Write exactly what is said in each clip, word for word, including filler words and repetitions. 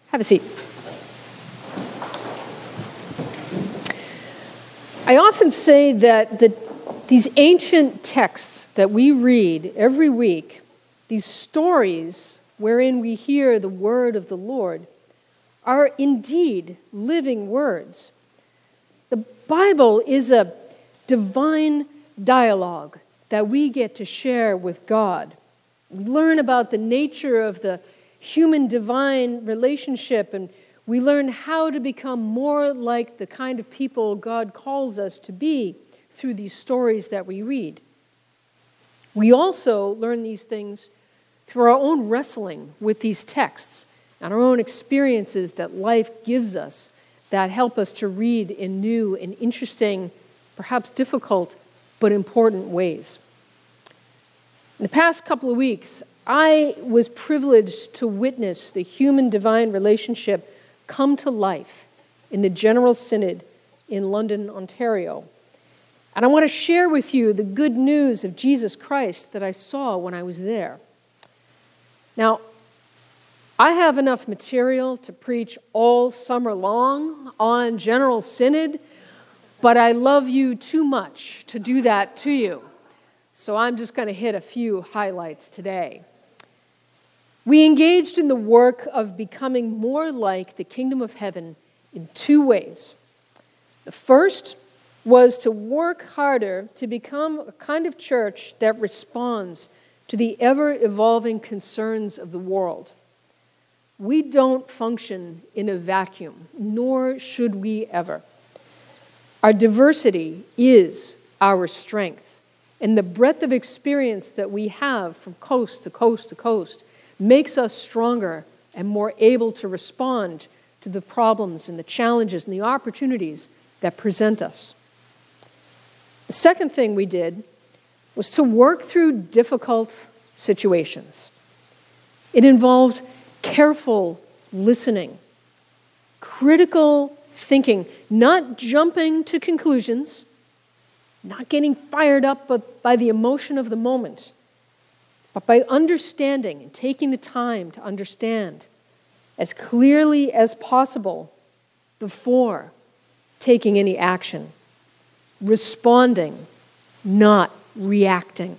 Have a seat. I often say that the, these ancient texts that we read every week, these stories wherein we hear the word of the Lord, are indeed living words. The Bible is a divine dialogue that we get to share with God. We learn about the nature of the human-divine relationship, and we learn how to become more like the kind of people God calls us to be through these stories that we read. We also learn these things through our own wrestling with these texts and our own experiences that life gives us that help us to read in new and interesting, perhaps difficult, but important ways. In the past couple of weeks, I was privileged to witness the human-divine relationship come to life in the General Synod in London, Ontario. And I want to share with you the good news of Jesus Christ that I saw when I was there. Now, I have enough material to preach all summer long on General Synod, but I love you too much to do that to you. So I'm just going to hit a few highlights today. We engaged in the work of becoming more like the kingdom of heaven in two ways. The first was to work harder to become a kind of church that responds to the ever-evolving concerns of the world. We don't function in a vacuum, nor should we ever. Our diversity is our strength, and the breadth of experience that we have from coast to coast to coast makes us stronger and more able to respond to the problems and the challenges and the opportunities that present us. The second thing we did was to work through difficult situations. It involved careful listening, critical thinking, not jumping to conclusions, not getting fired up by the emotion of the moment, but by understanding and taking the time to understand as clearly as possible before taking any action, responding, not reacting.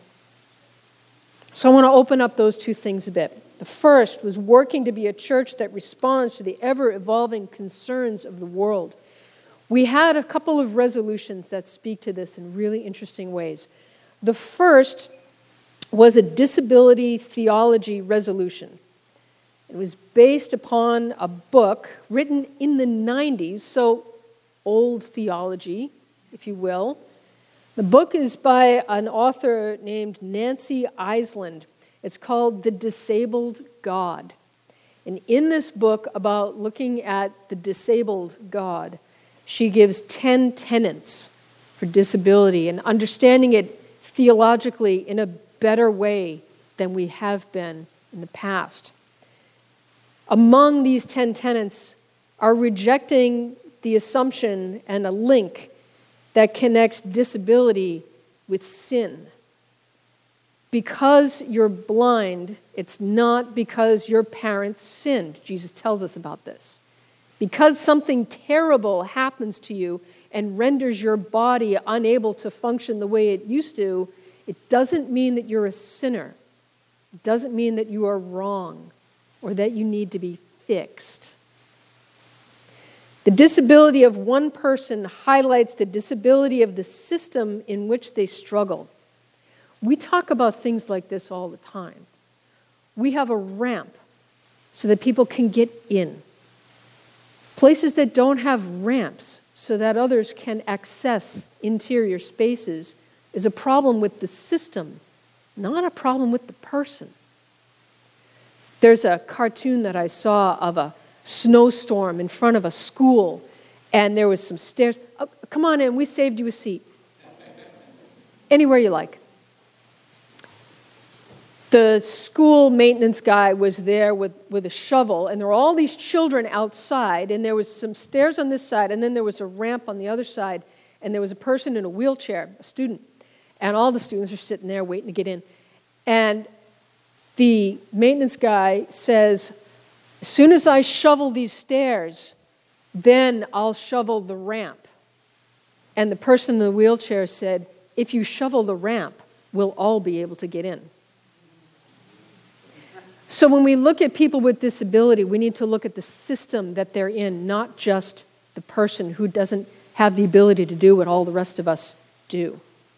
So I want to open up those two things a bit. The first was working to be a church that responds to the ever-evolving concerns of the world. We had a couple of resolutions that speak to this in really interesting ways. The first was a disability theology resolution. It was based upon a book written in the nineties, so old theology, if you will. The book is by an author named Nancy Eiesland. It's called The Disabled God. And in this book about looking at the disabled God, she gives ten tenets for disability and understanding it theologically in a better way than we have been in the past. Among these ten tenets are rejecting the assumption and a link that connects disability with sin. Because you're blind, it's not because your parents sinned. Jesus tells us about this. Because something terrible happens to you and renders your body unable to function the way it used to, it doesn't mean that you're a sinner. It doesn't mean that you are wrong or that you need to be fixed. The disability of one person highlights the disability of the system in which they struggle. We talk about things like this all the time. We have a ramp so that people can get in. Places that don't have ramps so that others can access interior spaces is a problem with the system, not a problem with the person. There's a cartoon that I saw of a snowstorm in front of a school, and there was some stairs. Oh, come on in, we saved you a seat. Anywhere you like. The school maintenance guy was there with, with a shovel, and there were all these children outside, and there was some stairs on this side, and then there was a ramp on the other side, and there was a person in a wheelchair, a student, and all the students are sitting there waiting to get in. And the maintenance guy says, As soon as I shovel these stairs, then I'll shovel the ramp. And the person in the wheelchair said, if you shovel the ramp, we'll all be able to get in. So when we look at people with disability, we need to look at the system that they're in, not just the person who doesn't have the ability to do what all the rest of us do.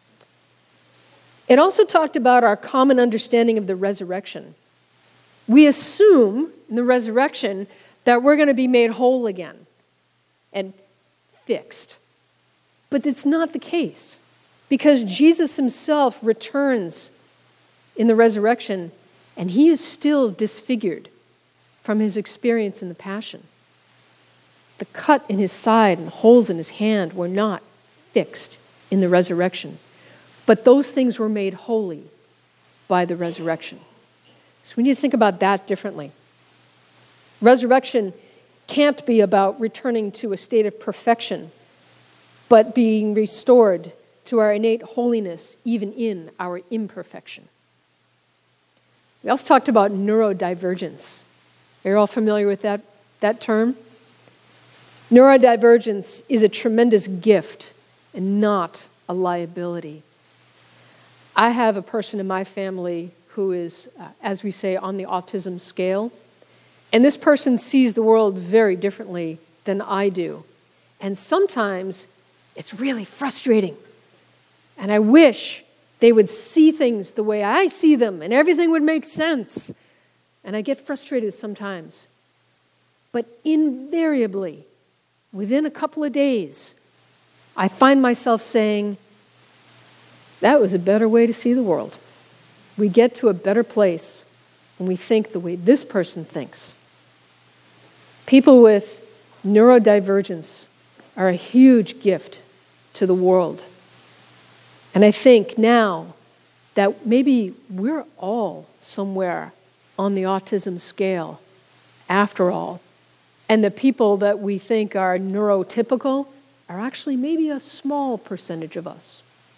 It also talked about our common understanding of the resurrection. We assume in the resurrection that we're going to be made whole again and fixed. But it's not the case, because Jesus himself returns in the resurrection, and he is still disfigured from his experience in the Passion. The cut in his side and holes in his hand were not fixed in the resurrection, but those things were made holy by the resurrection. So we need to think about that differently. Resurrection can't be about returning to a state of perfection, but being restored to our innate holiness even in our imperfection. We also talked about neurodivergence. Are you all familiar with that, that term? Neurodivergence is a tremendous gift and not a liability. I have a person in my family who is, uh, as we say, on the autism scale. And this person sees the world very differently than I do. And sometimes it's really frustrating. And I wish they would see things the way I see them and everything would make sense. And I get frustrated sometimes. But invariably, within a couple of days, I find myself saying, that was a better way to see the world. We get to a better place when we think the way this person thinks. People with neurodivergence are a huge gift to the world. And I think now that maybe we're all somewhere on the autism scale after all. And the people that we think are neurotypical are actually maybe a small percentage of us.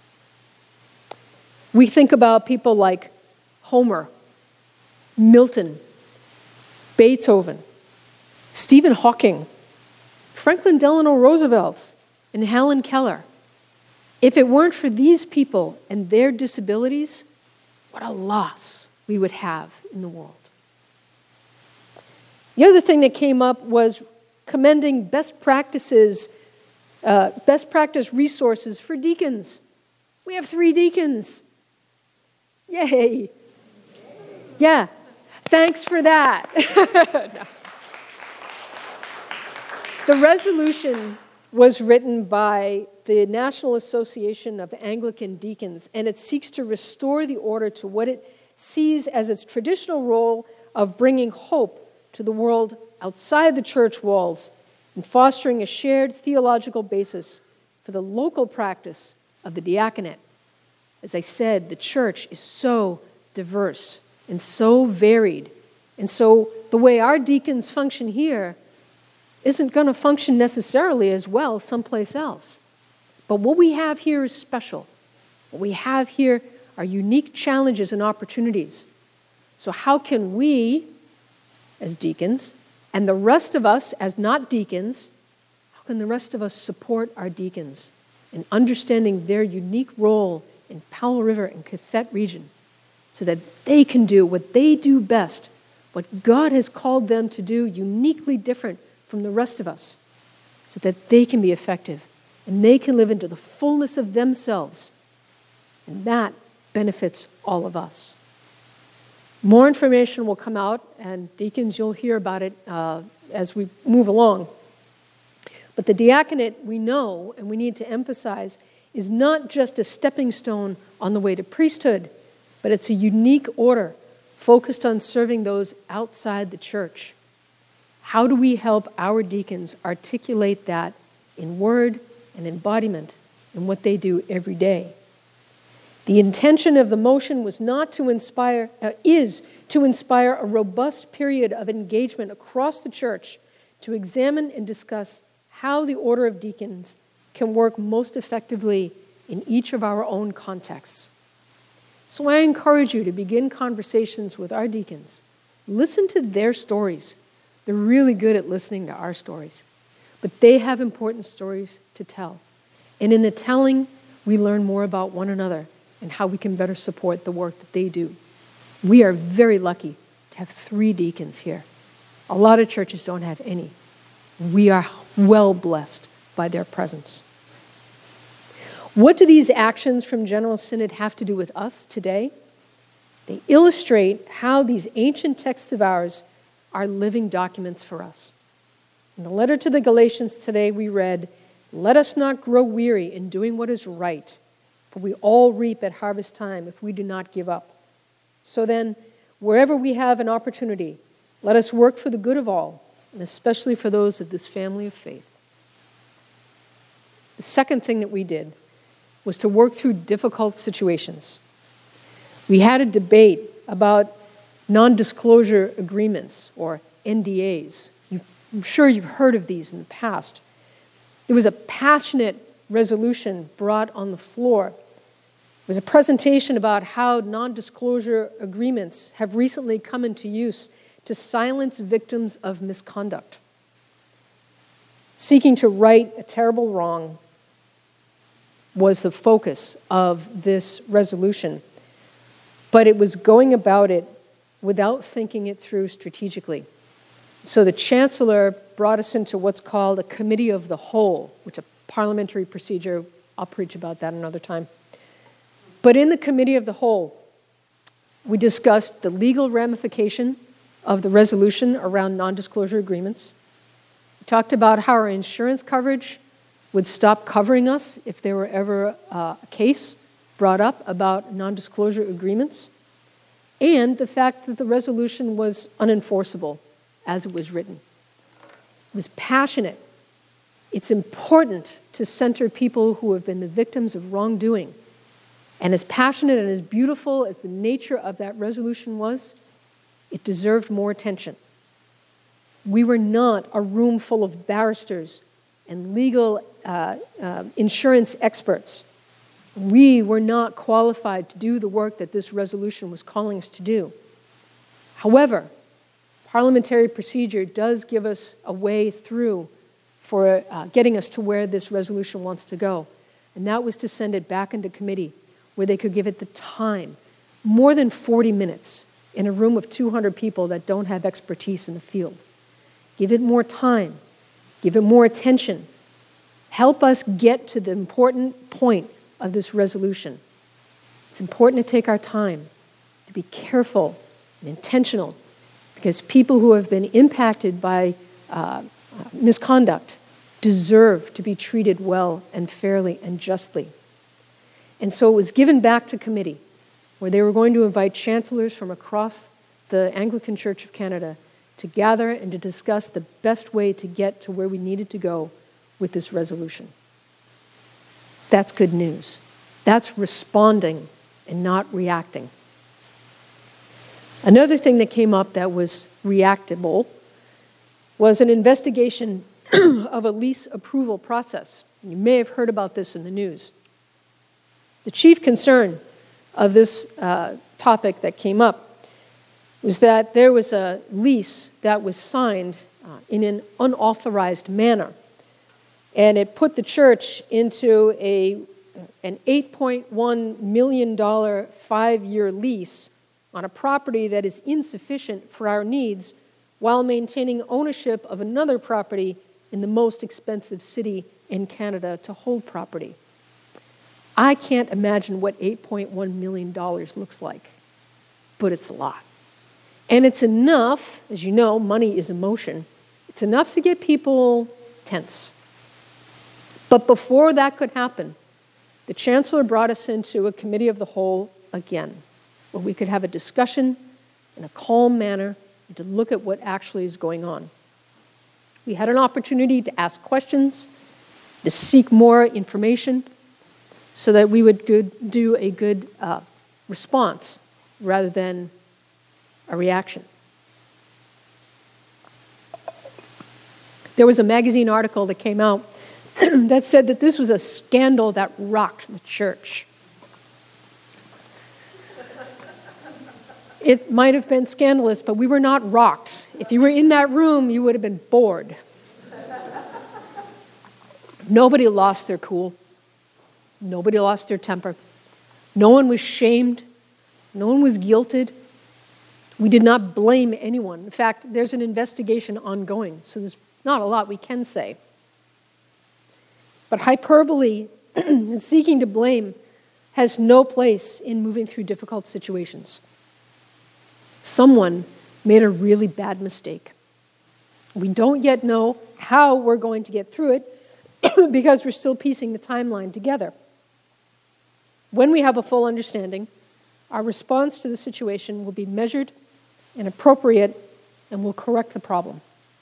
We think about people like Homer, Milton, Beethoven, Stephen Hawking, Franklin Delano Roosevelt, and Helen Keller. If it weren't for these people and their disabilities, what a loss we would have in the world. The other thing that came up was commending best practices, uh, best practice resources for deacons. We have three deacons. Yay. Yeah, thanks for that. No. The resolution was written by the National Association of Anglican Deacons, and it seeks to restore the order to what it sees as its traditional role of bringing hope to the world outside the church walls and fostering a shared theological basis for the local practice of the diaconate. As I said, the church is so diverse and so varied, and so the way our deacons function here isn't going to function necessarily as well someplace else. But what we have here is special. What we have here are unique challenges and opportunities. So how can we, as deacons, and the rest of us as not deacons, how can the rest of us support our deacons in understanding their unique role in Powell River and Cathet region so that they can do what they do best, what God has called them to do uniquely different from the rest of us, so that they can be effective and they can live into the fullness of themselves. And that benefits all of us. More information will come out, and deacons, you'll hear about it uh, as we move along. But the diaconate, we know, and we need to emphasize, is not just a stepping stone on the way to priesthood, but it's a unique order focused on serving those outside the church. How do we help our deacons articulate that in word and embodiment in what they do every day? The intention of the motion was not to inspire, uh, is to inspire a robust period of engagement across the church to examine and discuss how the order of deacons can work most effectively in each of our own contexts. So I encourage you to begin conversations with our deacons. Listen to their stories. They're really good at listening to our stories. But they have important stories to tell. And in the telling, we learn more about one another and how we can better support the work that they do. We are very lucky to have three deacons here. A lot of churches don't have any. We are well blessed by their presence. What do these actions from General Synod have to do with us today? They illustrate how these ancient texts of ours are living documents for us. In the letter to the Galatians today, we read, "Let us not grow weary in doing what is right, for we all reap at harvest time if we do not give up. So then, wherever we have an opportunity, let us work for the good of all, and especially for those of this family of faith." The second thing that we did was to work through difficult situations. We had a debate about non-disclosure agreements, or N D As. You, I'm sure you've heard of these in the past. There was a passionate resolution brought on the floor. It was a presentation about how non-disclosure agreements have recently come into use to silence victims of misconduct, seeking to right a terrible wrong was the focus of this resolution. But it was going about it without thinking it through strategically. So the Chancellor brought us into what's called a committee of the whole, which is a parliamentary procedure. I'll preach about that another time. But in the committee of the whole, we discussed the legal ramification of the resolution around non-disclosure agreements. We talked about how our insurance coverage would stop covering us if there were ever uh, a case brought up about non-disclosure agreements, and the fact that the resolution was unenforceable as it was written. It was passionate. It's important to center people who have been the victims of wrongdoing. And as passionate and as beautiful as the nature of that resolution was, it deserved more attention. We were not a room full of barristers and legal uh, uh, insurance experts. We were not qualified to do the work that this resolution was calling us to do. However, parliamentary procedure does give us a way through for uh, getting us to where this resolution wants to go. And that was to send it back into committee where they could give it the time, more than forty minutes, in a room of two hundred people that don't have expertise in the field. Give it more time. Give it more attention. Help us get to the important point of this resolution. It's important to take our time, to be careful and intentional, because people who have been impacted by uh, misconduct deserve to be treated well and fairly and justly. And so it was given back to committee, where they were going to invite chancellors from across the Anglican Church of Canada to gather and to discuss the best way to get to where we needed to go with this resolution. That's good news. That's responding and not reacting. Another thing that came up that was reactable was an investigation of a lease approval process. You may have heard about this in the news. The chief concern of this uh, topic that came up was that there was a lease that was signed uh, in an unauthorized manner. And it put the church into a, an eight point one million dollars five-year lease on a property that is insufficient for our needs while maintaining ownership of another property in the most expensive city in Canada to hold property. I can't imagine what eight point one million dollars looks like, but it's a lot. And it's enough, as you know, money is emotion, it's enough to get people tense. But before that could happen, the Chancellor brought us into a committee of the whole again, where we could have a discussion in a calm manner and to look at what actually is going on. We had an opportunity to ask questions, to seek more information, so that we would good, do a good uh, response rather than a reaction. There was a magazine article that came out that said that this was a scandal that rocked the church. It might have been scandalous, but we were not rocked. If you were in that room, you would have been bored. Nobody lost their cool. Nobody lost their temper. No one was shamed. No one was guilted. We did not blame anyone. In fact, there's an investigation ongoing, so there's not a lot we can say. But hyperbole and seeking to blame has no place in moving through difficult situations. Someone made a really bad mistake. We don't yet know how we're going to get through it because we're still piecing the timeline together. When we have a full understanding, our response to the situation will be measured and appropriate and will correct the problem.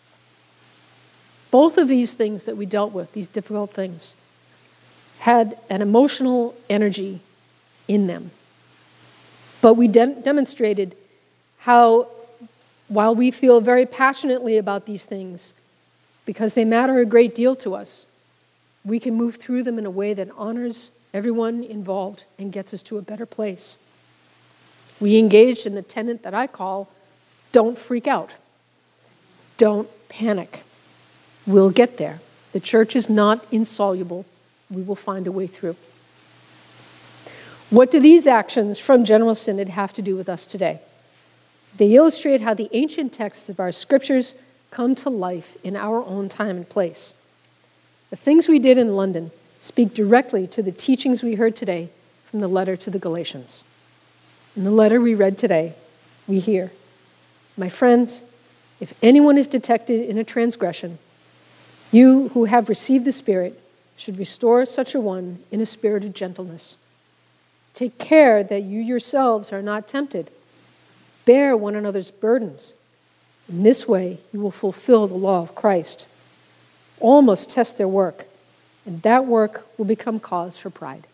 Both of these things that we dealt with, these difficult things, had an emotional energy in them. But we de- demonstrated how, while we feel very passionately about these things, because they matter a great deal to us, we can move through them in a way that honors everyone involved and gets us to a better place. We engaged in the tenet that I call, don't freak out. Don't panic. We'll get there. The church is not insoluble. We will find a way through. What do these actions from General Synod have to do with us today? They illustrate how the ancient texts of our scriptures come to life in our own time and place. The things we did in London speak directly to the teachings we heard today from the letter to the Galatians. In the letter we read today, we hear, "My friends, if anyone is detected in a transgression, you who have received the Spirit should restore such a one in a spirit of gentleness. Take care that you yourselves are not tempted. Bear one another's burdens. In this way, you will fulfill the law of Christ. All must test their work, and that work will become cause for pride."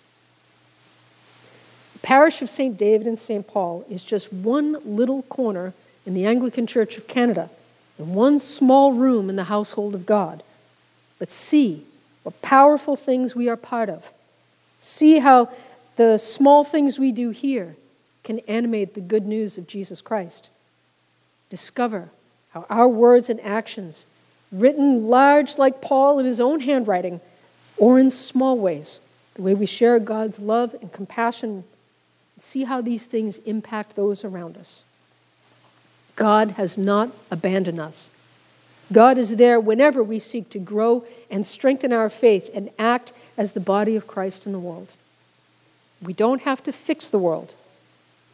The parish of Saint David and Saint Paul is just one little corner in the Anglican Church of Canada, and one small room in the household of God. But see what powerful things we are part of. See how the small things we do here can animate the good news of Jesus Christ. Discover how our words and actions, written large like Paul in his own handwriting, or in small ways, the way we share God's love and compassion, see how these things impact those around us. God has not abandoned us. God is there whenever we seek to grow and strengthen our faith and act as the body of Christ in the world. We don't have to fix the world,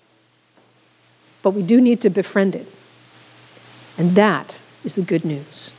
but we do need to befriend it. And that is the good news.